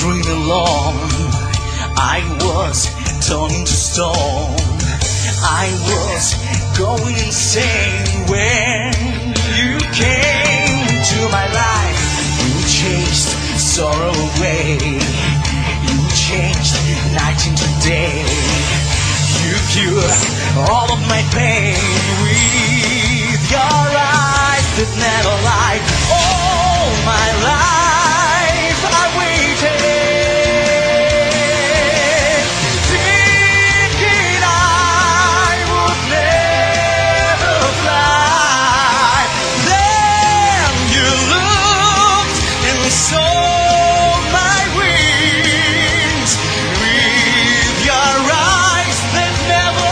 dream alone. I was turning to stone. I was going insane when you came to my life. You chased sorrow away. You changed night into day. You cured all of my pain with your eyes that never lied. All my life I waited, thinking I would never fly. Then you looked and saw my wings with your eyes that never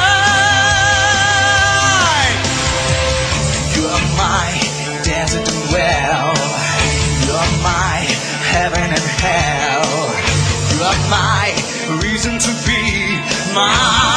lie. You are my desert and well. You are my heaven and hell. You are my reason to be, my